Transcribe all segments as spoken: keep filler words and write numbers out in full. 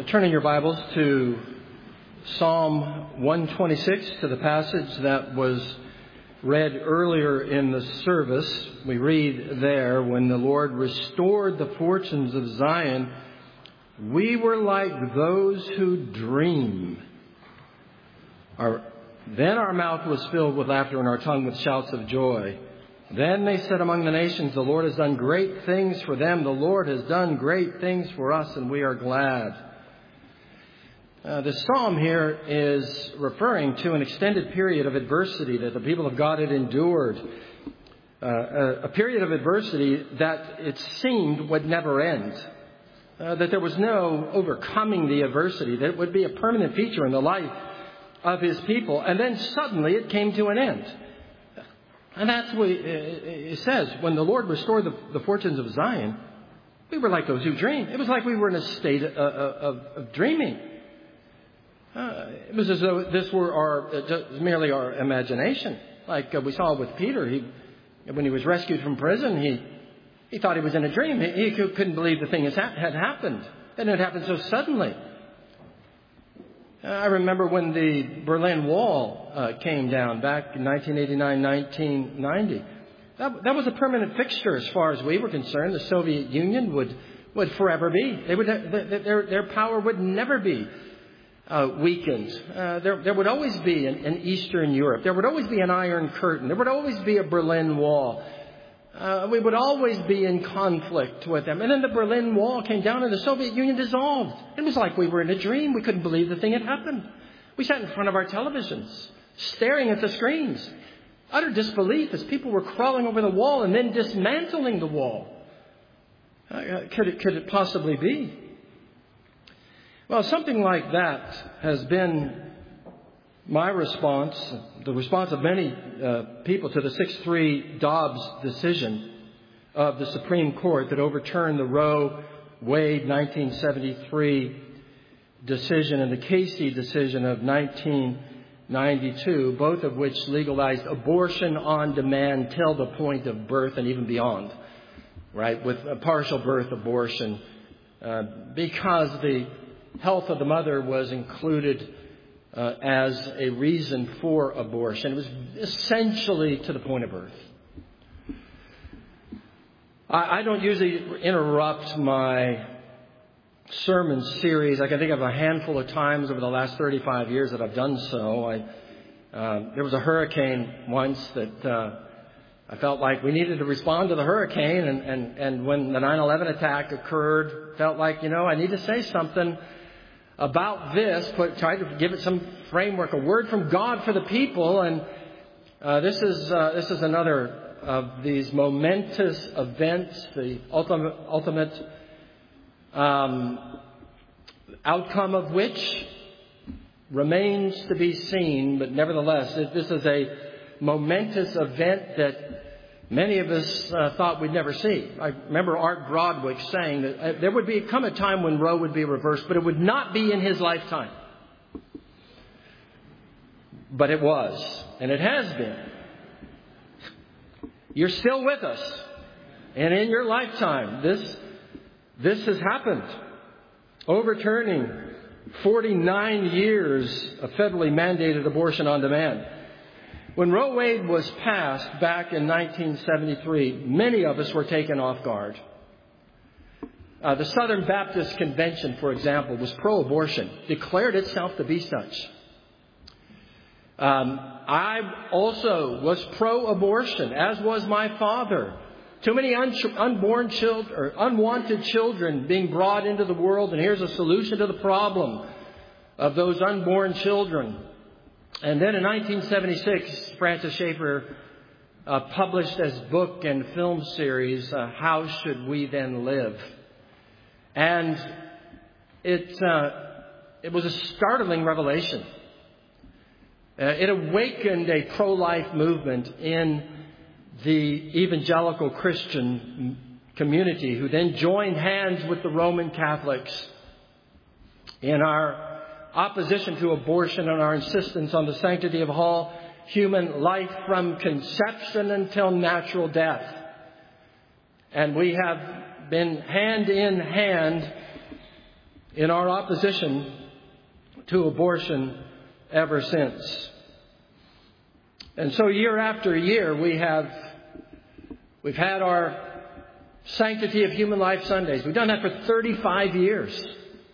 Turn in your Bibles to Psalm one twenty-six, to the passage that was read earlier in the service. We read there, when the Lord restored the fortunes of Zion, we were like those who dream. Our, then our mouth was filled with laughter and our tongue with shouts of joy. Then they said among the nations, the Lord has done great things for them. The Lord has done great things for us, and we are glad. Uh, the psalm here is referring to an extended period of adversity that the people of God had endured. Uh, a, a period of adversity that it seemed would never end. Uh, that there was no overcoming the adversity. That it would be a permanent feature in the life of His people. And then suddenly it came to an end. And that's what it says. When the Lord restored the, the fortunes of Zion, we were like those who dream. It was like we were in a state of, of, of dreaming. Uh, it was as though this were our uh, merely our imagination. Like uh, we saw with Peter, he, when he was rescued from prison, he he thought he was in a dream. He, he couldn't believe the thing has ha- had happened, and it happened so suddenly. Uh, I remember when the Berlin Wall uh, came down back in nineteen eighty-nine, nineteen ninety. That, that was a permanent fixture as far as we were concerned. The Soviet Union would would forever be. They would their their power would never be Uh, weakened. Uh, there, there would always be an, an Eastern Europe. There would always be an Iron Curtain. There would always be a Berlin Wall. Uh, we would always be in conflict with them. And then the Berlin Wall came down and the Soviet Union dissolved. It was like we were in a dream. We couldn't believe the thing had happened. We sat in front of our televisions, staring at the screens. Utter disbelief as people were crawling over the wall and then dismantling the wall. Uh, could it, could it possibly be? Well, something like that has been my response, the response of many uh, people to the six three Dobbs decision of the Supreme Court that overturned the Roe Wade nineteen seventy-three decision and the Casey decision of nineteen ninety-two, both of which legalized abortion on demand till the point of birth and even beyond, right, with a partial birth abortion, uh, because the health of the mother was included uh, as a reason for abortion. It was essentially to the point of birth. I, I don't usually interrupt my sermon series. I can think of a handful of times over the last thirty-five years that I've done so. I, uh, there was a hurricane once that uh, I felt like we needed to respond to the hurricane. And, and, and when the nine eleven attack occurred, felt like, you know, I need to say something about this, but try to give it some framework, a word from God for the people. And uh, this is uh, this is another of these momentous events, the ultimate ultimate um, outcome of which remains to be seen. But nevertheless, this is a momentous event that many of us uh, thought we'd never see. I remember Art Brodwick saying that uh, there would be come a time when Roe would be reversed, but it would not be in his lifetime. But it was, and it has been. You're still with us, and in your lifetime, this this has happened, overturning forty-nine years of federally mandated abortion on demand. When Roe Wade was passed back in nineteen seventy-three, many of us were taken off guard. Uh, the Southern Baptist Convention, for example, was pro-abortion, declared itself to be such. Um, I also was pro-abortion, as was my father. Too many un- unborn children, or unwanted children being brought into the world, and here's a solution to the problem of those unborn children. And then in nineteen seventy-six, Francis Schaeffer uh, published his book and film series, uh, How Should We Then Live? And it uh, it was a startling revelation. Uh, it awakened a pro-life movement in the evangelical Christian community, who then joined hands with the Roman Catholics in our opposition to abortion and our insistence on the sanctity of all human life from conception until natural death. And we have been hand in hand in our opposition to abortion ever since. And so year after year, we have, we've had our Sanctity of Human Life Sundays. We've done that for thirty-five years.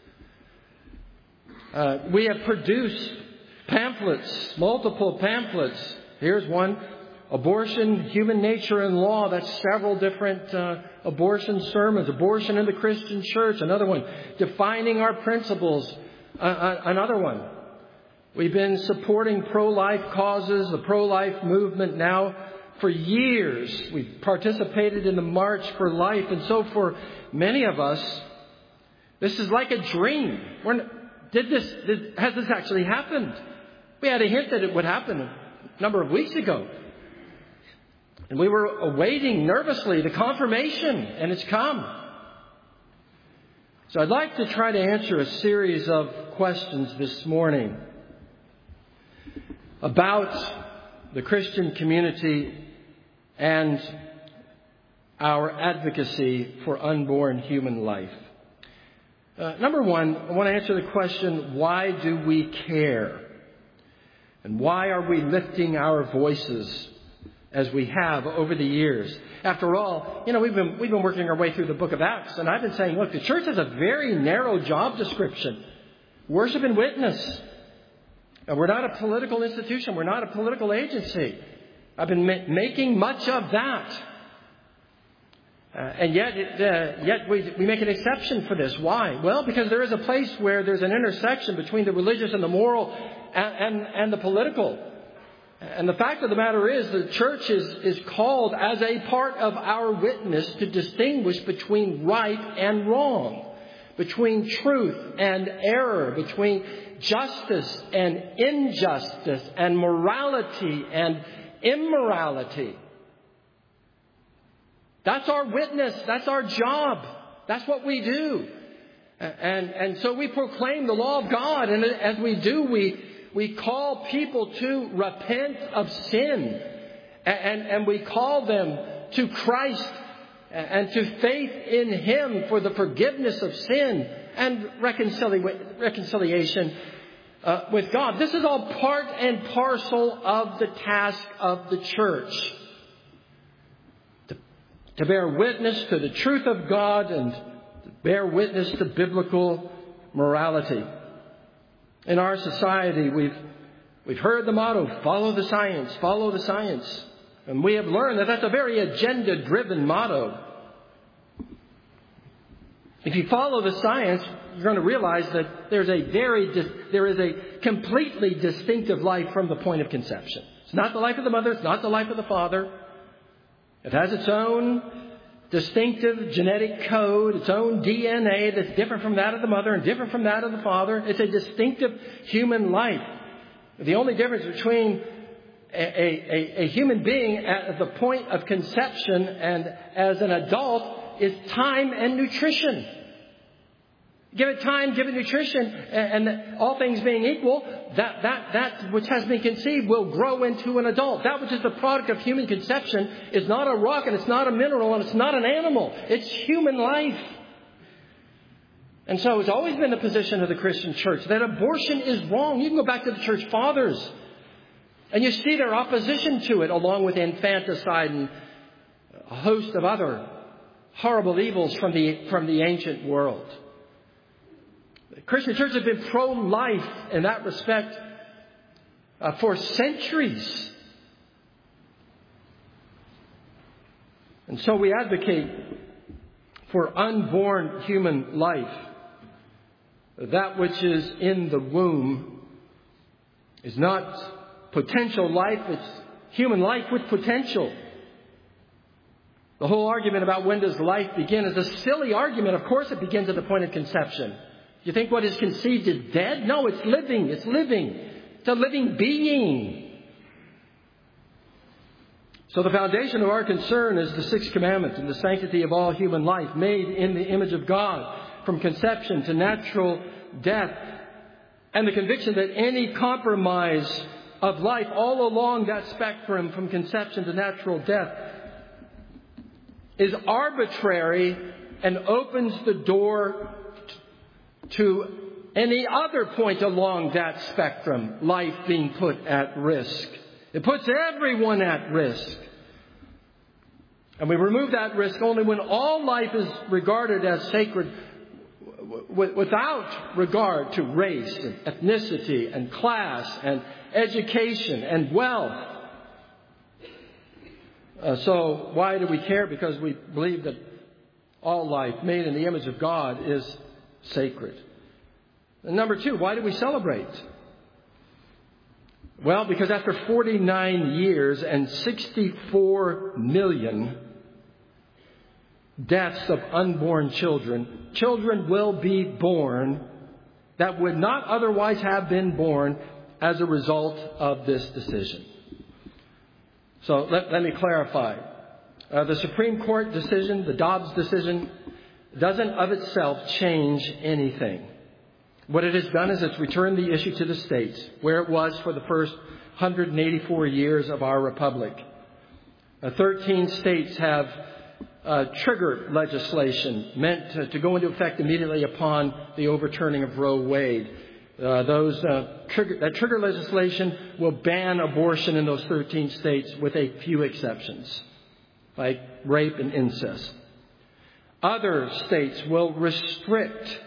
Uh, we have produced pamphlets, multiple pamphlets. Here's one, Abortion, Human Nature and Law. That's several different uh, abortion sermons. Abortion in the Christian Church. Another one, Defining Our Principles. Uh, uh, another one. We've been supporting pro-life causes, the pro-life movement now for years. We've participated in the March for Life. And so for many of us, this is like a dream. We're, did this, did, has this actually happened? We had a hint that it would happen a number of weeks ago. And we were awaiting nervously the confirmation, and it's come. So I'd like to try to answer a series of questions this morning about the Christian community and our advocacy for unborn human life. Uh, number one, I want to answer the question, why do we care? And why are we lifting our voices as we have over the years? After all, you know, we've been we've been working our way through the book of Acts, and I've been saying, look, the church has a very narrow job description. Worship and witness. And we're not a political institution. We're not a political agency. I've been ma- making much of that. Uh, and yet, it, uh, yet we, we make an exception for this. Why? Well, because there is a place where there's an intersection between the religious and the moral and, and, and the political. And the fact of the matter is the church is, is called as a part of our witness to distinguish between right and wrong, between truth and error, between justice and injustice, and morality and immorality. That's our witness. That's our job. That's what we do. And, and so we proclaim the law of God. And as we do, we, we call people to repent of sin. And, and we call them to Christ and to faith in Him for the forgiveness of sin and reconcili- reconciliation uh, with God. This is all part and parcel of the task of the church. To bear witness to the truth of God and to bear witness to biblical morality. In our society, we've we've heard the motto, follow the science, follow the science. And we have learned that that's a very agenda-driven motto. If you follow the science, you're going to realize that there's a very there is a completely distinctive life from the point of conception. It's not the life of the mother, it's not the life of the father. It has its own distinctive genetic code, its own D N A that's different from that of the mother and different from that of the father. It's a distinctive human life. The only difference between a, a, a human being at the point of conception and as an adult is time and nutrition. Give it time, give it nutrition, and, and all things being equal, that, that, that which has been conceived will grow into an adult. That which is the product of human conception is not a rock, and it's not a mineral, and it's not an animal. It's human life. And so it's always been the position of the Christian church that abortion is wrong. You can go back to the church fathers, and you see their opposition to it, along with infanticide and a host of other horrible evils from the, from the ancient world. The Christian church has been pro-life in that respect uh, for centuries. And so we advocate for unborn human life. That which is in the womb is not potential life, it's human life with potential. The whole argument about when does life begin is a silly argument. Of course it begins at the point of conception. You think what is conceived is dead? No, it's living. It's living. It's a living being. So the foundation of our concern is the sixth commandment and the sanctity of all human life made in the image of God from conception to natural death. And the conviction that any compromise of life all along that spectrum from conception to natural death is arbitrary and opens the door to any other point along that spectrum, life being put at risk. It puts everyone at risk. And we remove that risk only when all life is regarded as sacred w- without regard to race and ethnicity and class and education and wealth. Uh, so why do we care? Because we believe that all life made in the image of God is sacred. And number two, why do we celebrate? Well, because after forty-nine years and sixty-four million deaths of unborn children, children will be born that would not otherwise have been born as a result of this decision. So let, let me clarify. Uh, the Supreme Court decision, the Dobbs decision, doesn't of itself change anything. What it has done is it's returned the issue to the states, where it was for the first one hundred eighty-four years of our republic. Uh, Thirteen states have uh, trigger legislation meant to, to go into effect immediately upon the overturning of Roe Wade. Uh, those uh, trigger, that trigger legislation will ban abortion in those thirteen states with a few exceptions, like rape and incest. Other states will restrict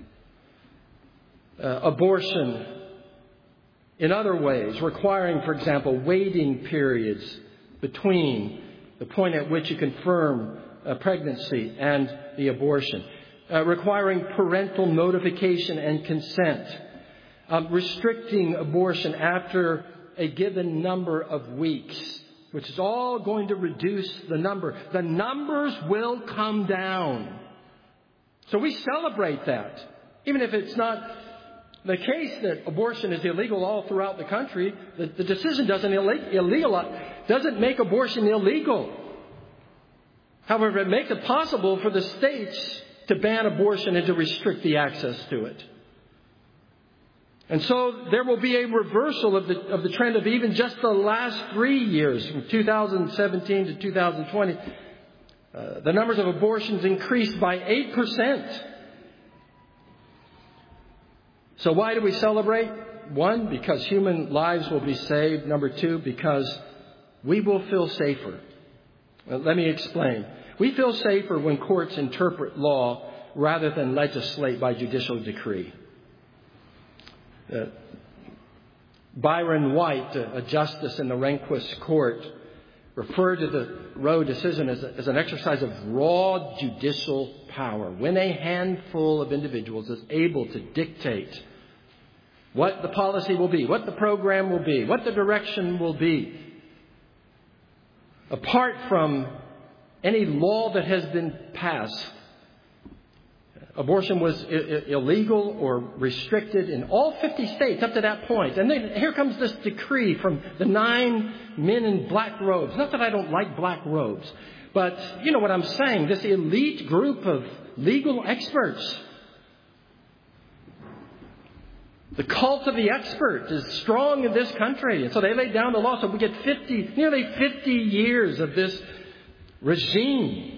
uh, abortion in other ways, requiring, for example, waiting periods between the point at which you confirm a pregnancy and the abortion, uh, requiring parental notification and consent, um, restricting abortion after a given number of weeks, which is all going to reduce the number. The numbers will come down. So we celebrate that. Even if it's not the case that abortion is illegal all throughout the country, the, the decision doesn't illegal, doesn't make abortion illegal. However, it makes it possible for the states to ban abortion and to restrict the access to it. And so there will be a reversal of the of the trend of even just the last three years, from two thousand seventeen to two thousand twenty. Uh, the numbers of abortions increased by eight percent. So why do we celebrate? One, because human lives will be saved. Number two, because we will feel safer. Well, let me explain. We feel safer when courts interpret law rather than legislate by judicial decree. Uh, Byron White, a, a justice in the Rehnquist court, referred to the Roe decision as, a, as an exercise of raw judicial power, when a handful of individuals is able to dictate what the policy will be, what the program will be, what the direction will be, apart from any law that has been passed. Abortion was I- illegal or restricted in all fifty states up to that point. And then here comes this decree from the nine men in black robes. Not that I don't like black robes, but you know what I'm saying. This elite group of legal experts. The cult of the expert is strong in this country. And so they laid down the law. So we get fifty, nearly fifty years of this regime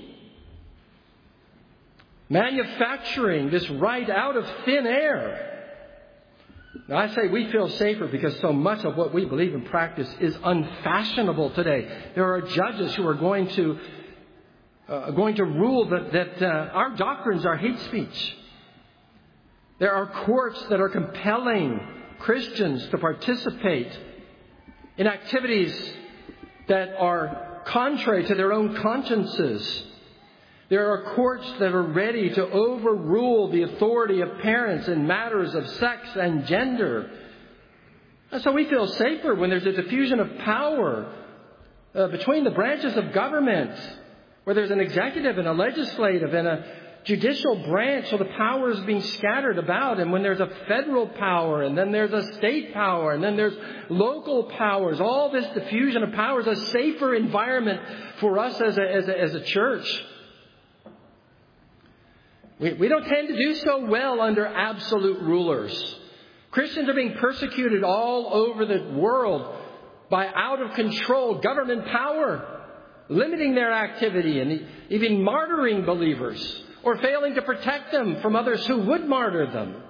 manufacturing this right out of thin air. Now, I say we feel safer because so much of what we believe in practice is unfashionable today. There are judges who are going to uh, going to rule that, that uh, our doctrines are hate speech. There are courts that are compelling Christians to participate in activities that are contrary to their own consciences. There are courts that are ready to overrule the authority of parents in matters of sex and gender. And so we feel safer when there's a diffusion of power uh, between the branches of government, where there's an executive and a legislative and a judicial branch, so the power is being scattered about. And when there's a federal power, and then there's a state power, and then there's local powers, all this diffusion of power is a safer environment for us as a, as a, as a church. We, we don't tend to do so well under absolute rulers. Christians are being persecuted all over the world by out of control government power, limiting their activity and even martyring believers, or failing to protect them from others who would martyr them.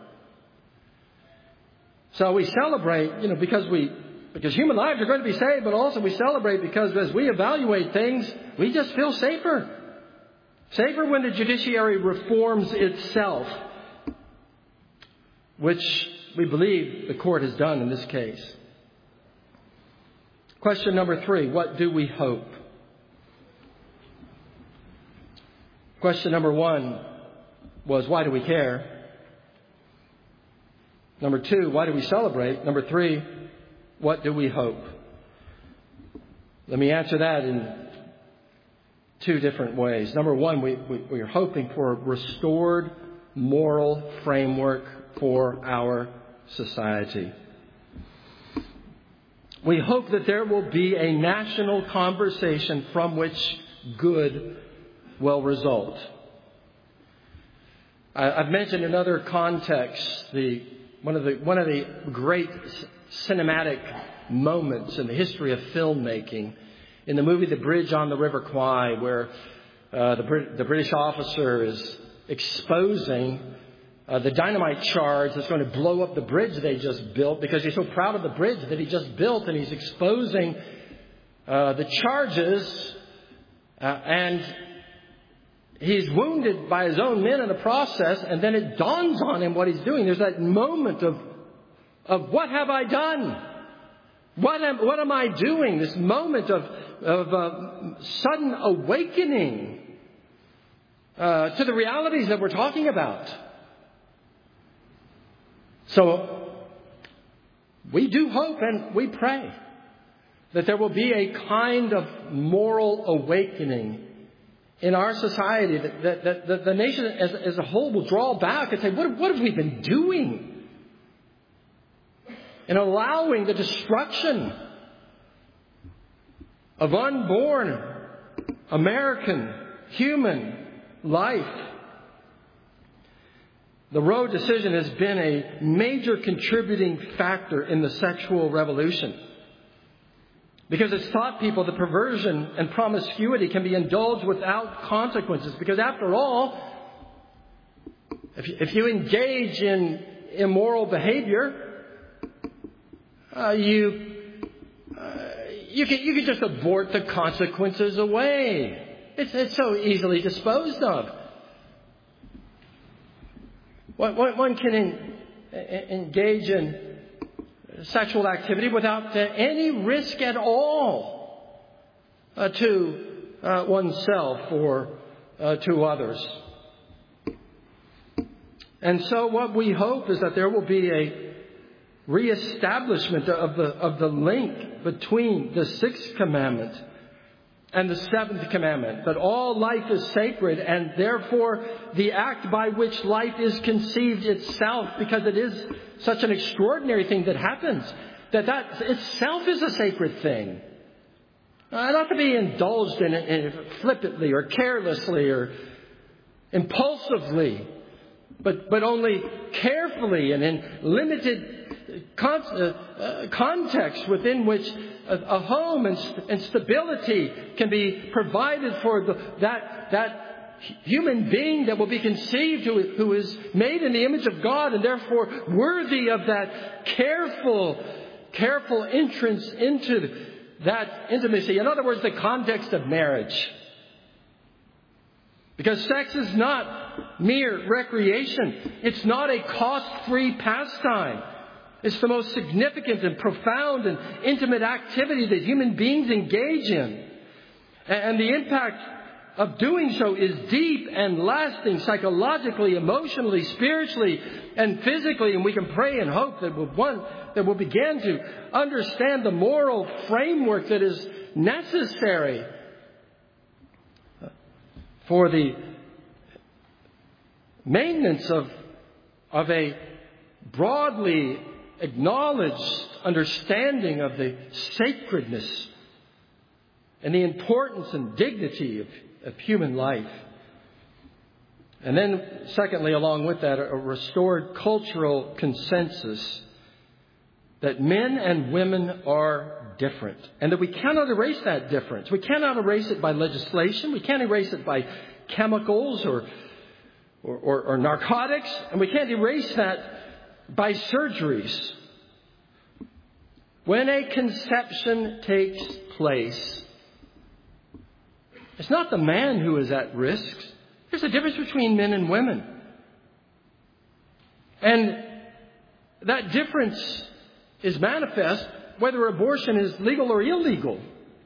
So we celebrate, you know, because we, because human lives are going to be saved, but also we celebrate because as we evaluate things, we just feel safer. Safer when the judiciary reforms itself, which we believe the court has done in this case. Question number three, what do we hope? Question number one was, why do we care? Number two, why do we celebrate? Number three, what do we hope? Let me answer that in two different ways. Number one, we, we, we are hoping for a restored moral framework for our society. We hope that there will be a national conversation from which good will result. I, I've mentioned in other contexts the one of the one of the great cinematic moments in the history of filmmaking in the movie The Bridge on the River Kwai, where uh, the, Brit- the British officer is exposing uh, the dynamite charge that's going to blow up the bridge they just built, because he's so proud of the bridge that he just built, and he's exposing uh, the charges, uh, and he's wounded by his own men in the process, and then it dawns on him what he's doing. There's that moment of, of what have I done? What am, what am I doing? This moment of, of uh, sudden awakening uh, to the realities that we're talking about. So we do hope and we pray that there will be a kind of moral awakening in our society, that, that, that, that the nation as, as a whole will draw back and say, what, what have we been doing in allowing the destruction of unborn American human life? The Roe decision has been a major contributing factor in the sexual revolution, because it's taught people that perversion and promiscuity can be indulged without consequences. Because after all, if you, if you engage in immoral behavior, uh, you uh, you can you can just abort the consequences away. It's, it's so easily disposed of. One, one can in, engage in sexual activity without uh, any risk at all uh, to uh, oneself or uh, to others. And so what we hope is that there will be a reestablishment of the of the link between the sixth commandment and the seventh commandment, that all life is sacred, and therefore the act by which life is conceived itself, because it is such an extraordinary thing that happens, that that itself is a sacred thing. Uh, not to be indulged in it in flippantly or carelessly or impulsively, but, but only carefully and in limited Con- uh, uh, context within which a, a home and, st- and stability can be provided for the, that that human being that will be conceived, who, who is made in the image of God and therefore worthy of that careful, careful entrance into that intimacy. In other words, the context of marriage. Because sex is not mere recreation. It's not a cost-free pastime. It's the most significant and profound and intimate activity that human beings engage in. And the impact of doing so is deep and lasting, psychologically, emotionally, spiritually, and physically. And we can pray and hope that we'll, one, that we'll begin to understand the moral framework that is necessary for the maintenance of, of a broadly acknowledged understanding of the sacredness and the importance and dignity of, of human life. And then, secondly, along with that, a restored cultural consensus that men and women are different, and that we cannot erase that difference. We cannot erase it by legislation. We can't erase it by chemicals or or, or, or narcotics, and we can't erase that by surgeries. When a conception takes place, it's not the man who is at risk. There's a difference between men and women. And that difference is manifest whether abortion is legal or illegal.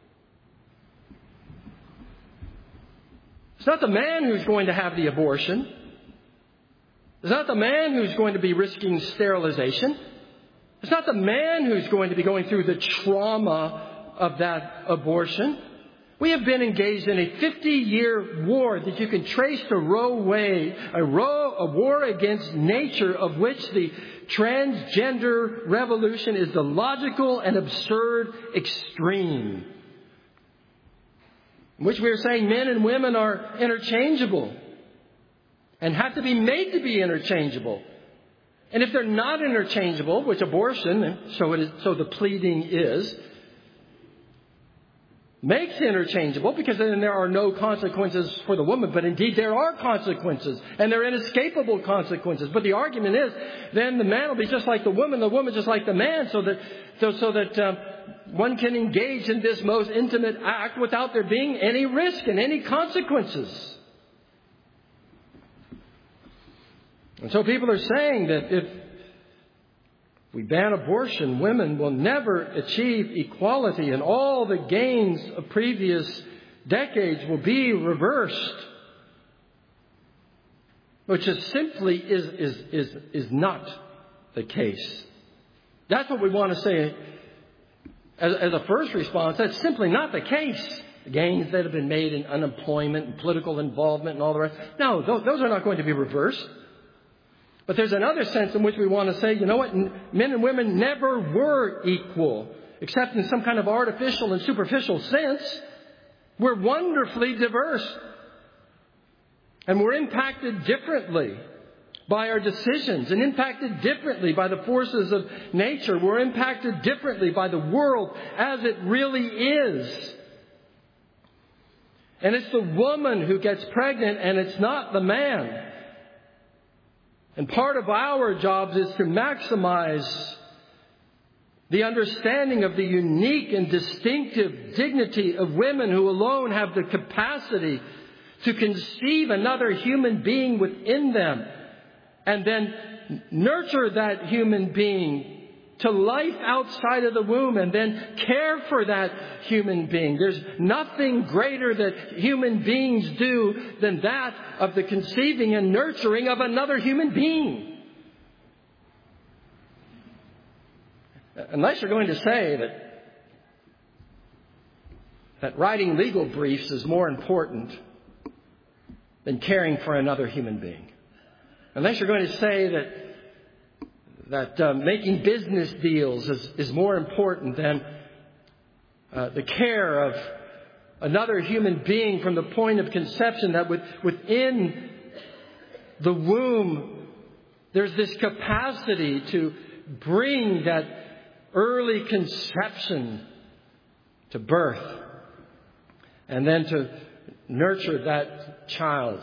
It's not the man who's going to have the abortion. It's not the man who's going to be risking sterilization. It's not the man who's going to be going through the trauma of that abortion. We have been engaged in a fifty-year war that you can trace to Roe Wade, a, Roe, a war against nature, of which the transgender revolution is the logical and absurd extreme, in which we are saying men and women are interchangeable and have to be made to be interchangeable. And if they're not interchangeable, which abortion, so it is, so the pleading is, makes interchangeable, because then there are no consequences for the woman. But indeed, there are consequences, and they're inescapable consequences. But the argument is, then the man will be just like the woman, the woman just like the man, so that so, so that um, one can engage in this most intimate act without there being any risk and any consequences. And so people are saying that if we ban abortion, women will never achieve equality, and all the gains of previous decades will be reversed. Which is simply is, is, is, is not the case. That's what we want to say as, as a first response. That's simply not the case. The gains that have been made in unemployment and political involvement and all the rest. No, those, those are not going to be reversed. But there's another sense in which we want to say, you know what, men and women never were equal, except in some kind of artificial and superficial sense. We're wonderfully diverse. And we're impacted differently by our decisions, and impacted differently by the forces of nature. We're impacted differently by the world as it really is. And it's the woman who gets pregnant, and it's not the man. And part of our jobs is to maximize the understanding of the unique and distinctive dignity of women who alone have the capacity to conceive another human being within them, and then nurture that human being to life outside of the womb, and then care for that human being. There's nothing greater that human beings do than that of the conceiving and nurturing of another human being. Unless you're going to say that that writing legal briefs is more important than caring for another human being. Unless you're going to say that that uh, making business deals is, is more important than uh, the care of another human being from the point of conception, that with, within the womb there's this capacity to bring that early conception to birth, and then to nurture that child.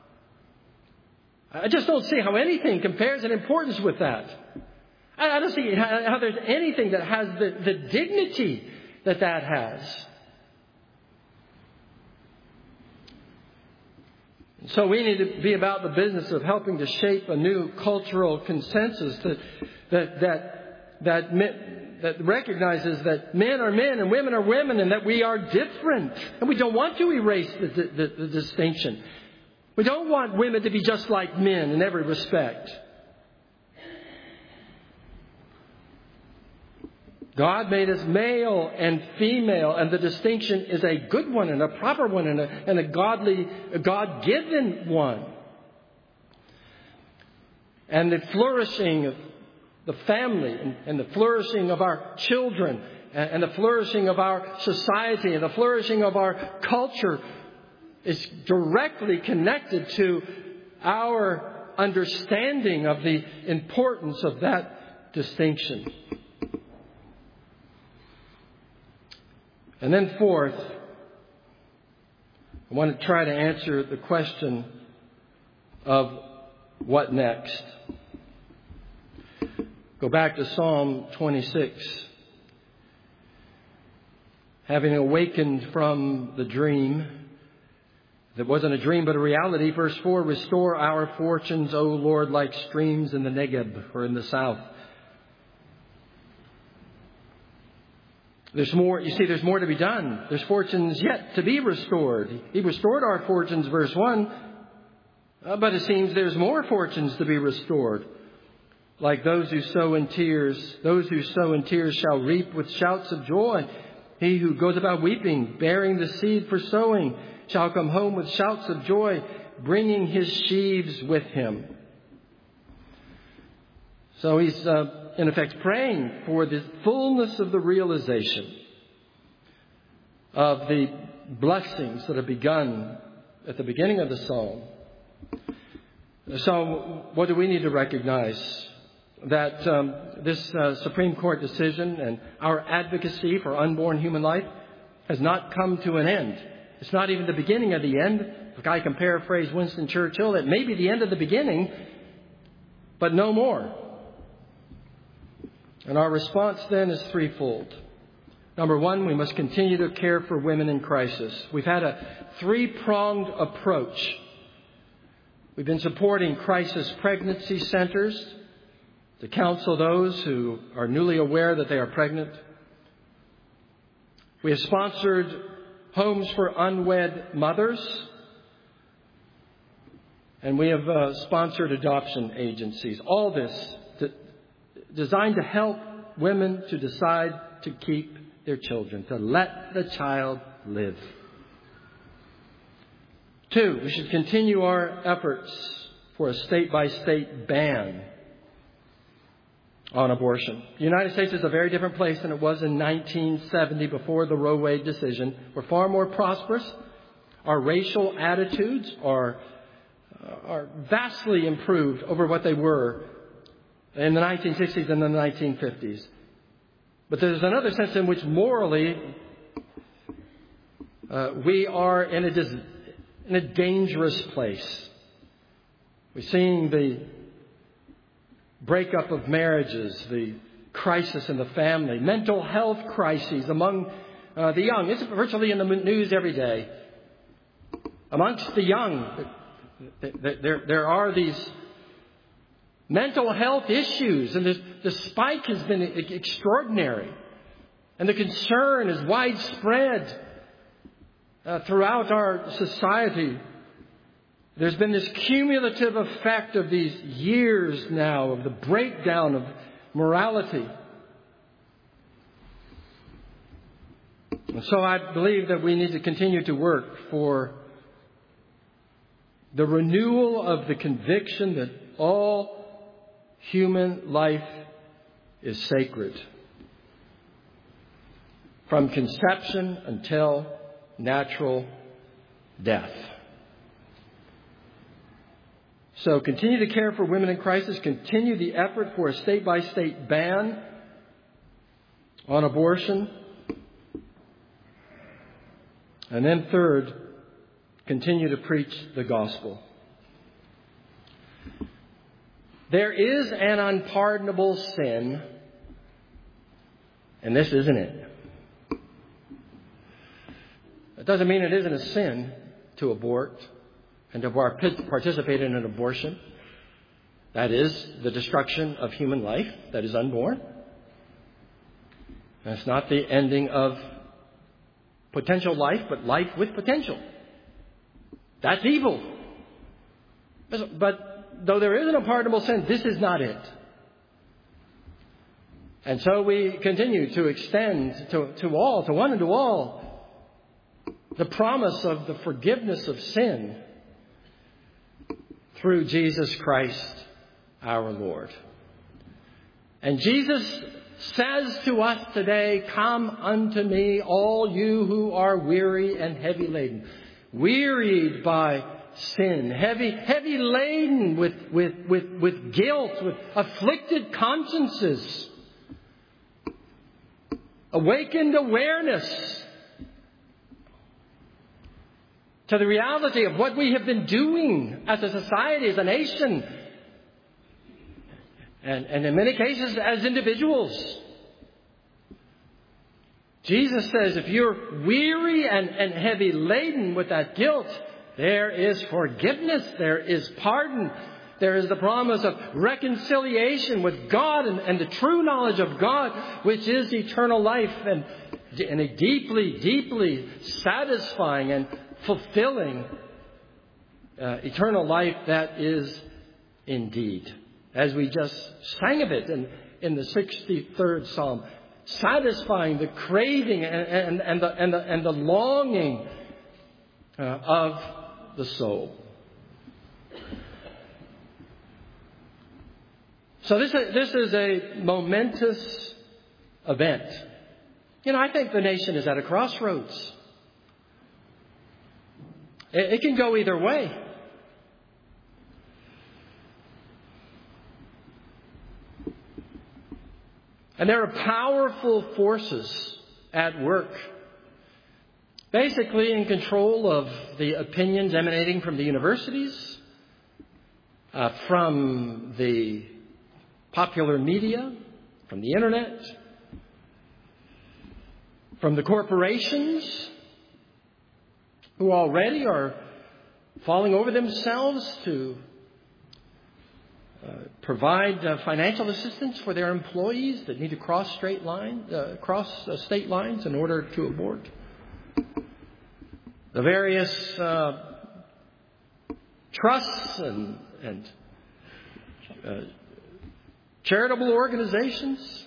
I just don't see how anything compares in importance with that. I don't see how there's anything that has the, the dignity that that has. So we need to be about the business of helping to shape a new cultural consensus that that that that, that recognizes that men are men and women are women, and that we are different, and we don't want to erase the, the, the distinction. We don't want women to be just like men in every respect. God made us male and female, and the distinction is a good one and a proper one and a, and a godly, a God-given one. And the flourishing of the family, and, and the flourishing of our children, and, and the flourishing of our society, and the flourishing of our culture is directly connected to our understanding of the importance of that distinction. And then fourth, I want to try to answer the question, of what next. Go back to Psalm twenty-six. Having awakened from the dream, that wasn't a dream but a reality, verse four, restore our fortunes, O Lord, like streams in the Negeb or in the south. There's more, you see, there's more to be done. There's fortunes yet to be restored. He restored our fortunes, verse one, uh, but it seems there's more fortunes to be restored. Like those who sow in tears, those who sow in tears shall reap with shouts of joy. He who goes about weeping, bearing the seed for sowing, shall come home with shouts of joy, bringing his sheaves with him. So he's, uh, in effect, praying for the fullness of the realization of the blessings that have begun at the beginning of the psalm. So what do we need to recognize? That um, this uh, Supreme Court decision and our advocacy for unborn human life has not come to an end. It's not even the beginning of the end. If I can paraphrase Winston Churchill, it may be the end of the beginning, but no more. And our response then is threefold. Number one, we must continue to care for women in crisis. We've had a three-pronged approach. We've been supporting crisis pregnancy centers to counsel those who are newly aware that they are pregnant. We have sponsored homes for unwed mothers. And we have uh, sponsored adoption agencies. All this to, designed to help women to decide to keep their children, to let the child live. Two, we should continue our efforts for a state-by-state ban on abortion. The United States is a very different place than it was in nineteen seventy before the Roe Wade decision. We're far more prosperous. Our racial attitudes are, uh, are vastly improved over what they were in the nineteen sixties and the nineteen fifties. But there's another sense in which morally uh, we are in a, dis- in a dangerous place. We're seeing the breakup of marriages, the crisis in the family, mental health crises among uh, the young. It's virtually in the news every day. Amongst the young, there, there are these mental health issues, and the, the spike has been extraordinary. And the concern is widespread uh, throughout our society. There's been this cumulative effect of these years now of the breakdown of morality. And so I believe that we need to continue to work for the renewal of the conviction that all human life is sacred. From conception until natural death. So continue to care for women in crisis. Continue the effort for a state-by-state ban on abortion. And then third, continue to preach the gospel. There is an unpardonable sin, and this isn't it. It doesn't mean it isn't a sin to abort and to participate in an abortion. That is the destruction of human life that is unborn. And it's not the ending of potential life, but life with potential. That's evil. But though there is an unpardonable sin, this is not it. And so we continue to extend to, to all, to one and to all, the promise of the forgiveness of sin through Jesus Christ our Lord. And Jesus says to us today, "Come unto me, all you who are weary and heavy laden." Wearied by sin, heavy, heavy laden with, with, with, with guilt, with afflicted consciences, awakened awareness to the reality of what we have been doing as a society, as a nation, and, and in many cases as individuals. Jesus says, if you're weary and, and heavy laden with that guilt, there is forgiveness, there is pardon, there is the promise of reconciliation with God and, and the true knowledge of God, which is eternal life and, and a deeply, deeply satisfying and fulfilling uh, eternal life that is indeed. As we just sang of it in, in the sixty-third Psalm, satisfying the craving and, and, and, the, and, the, and the longing uh, of the soul. So this is, this is a momentous event. You know, I think the nation is at a crossroads. It, it can go either way. And there are powerful forces at work, basically in control of the opinions emanating from the universities, uh, from the popular media, from the internet, from the corporations, who already are falling over themselves to uh, provide uh, financial assistance for their employees that need to cross straight line, uh, cross uh, state lines in order to abort. The various uh, trusts and, and uh, charitable organizations,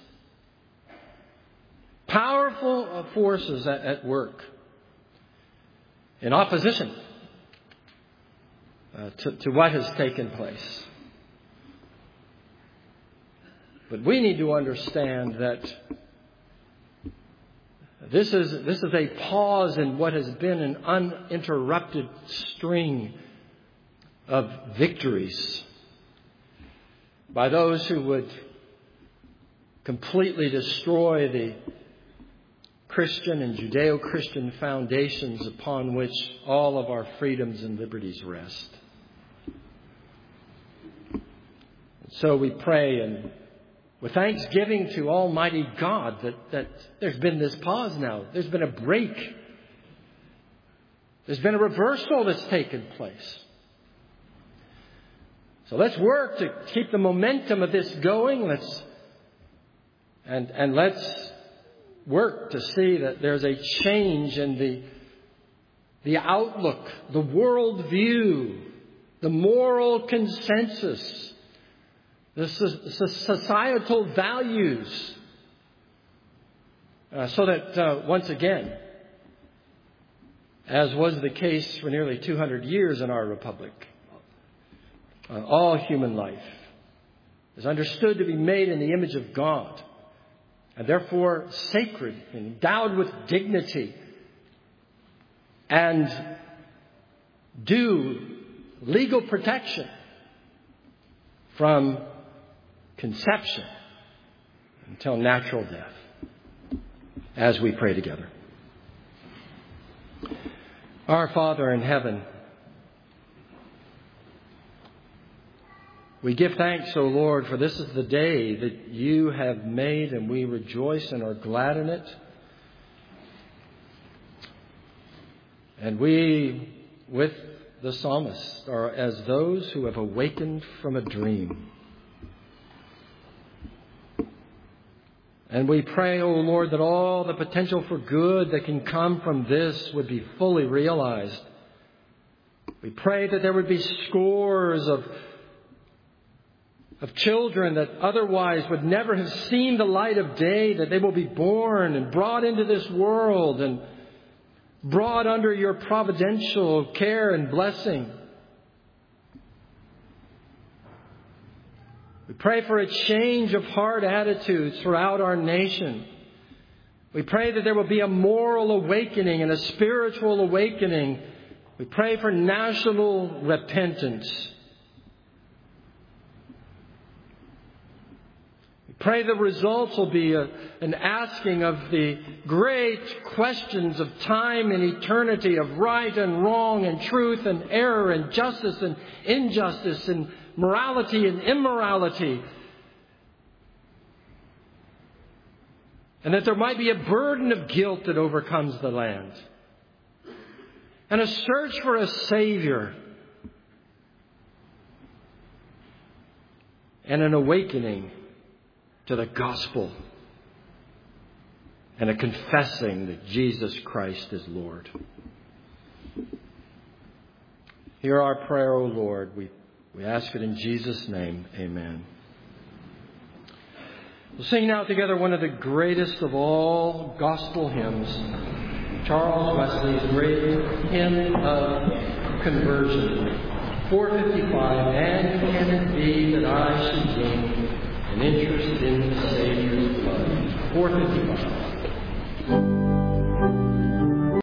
powerful uh, forces at, at work in opposition uh, to, to what has taken place. But we need to understand that this is this is a pause in what has been an uninterrupted string of victories by those who would completely destroy the Christian and Judeo-Christian foundations upon which all of our freedoms and liberties rest. So we pray and with thanksgiving to Almighty God that, that there's been this pause now. There's been a break. There's been a reversal that's taken place. So let's work to keep the momentum of this going. Let's and and let's work to see that there's a change in the the outlook, the worldview, the moral consensus, the societal values, uh, so that uh, once again, as was the case for nearly two hundred years in our republic, uh, all human life is understood to be made in the image of God and therefore sacred, endowed with dignity, and due legal protection from conception until natural death, as we pray together. Our Father in heaven, we give thanks, O Lord, for this is the day that you have made, and we rejoice and are glad in it. And we, with the psalmist, are as those who have awakened from a dream. And we pray, O Lord, that all the potential for good that can come from this would be fully realized. We pray that there would be scores of, of children that otherwise would never have seen the light of day, that they will be born and brought into this world and brought under your providential care and blessing. We pray for a change of heart attitudes throughout our nation. We pray that there will be a moral awakening and a spiritual awakening. We pray for national repentance. We Pray the results will be a, an asking of the great questions of time and eternity, of right and wrong and truth and error and justice and injustice and morality and immorality. And that there might be a burden of guilt that overcomes the land. And a search for a Savior. And an awakening to the gospel. And a confessing that Jesus Christ is Lord. Hear our prayer, O Lord. We, we ask it in Jesus' name. Amen. We'll sing now together one of the greatest of all gospel hymns, Charles Wesley's great hymn of conversion. four fifty-five, and can it be that I should gain an interest in the Savior's blood? four fifty-five.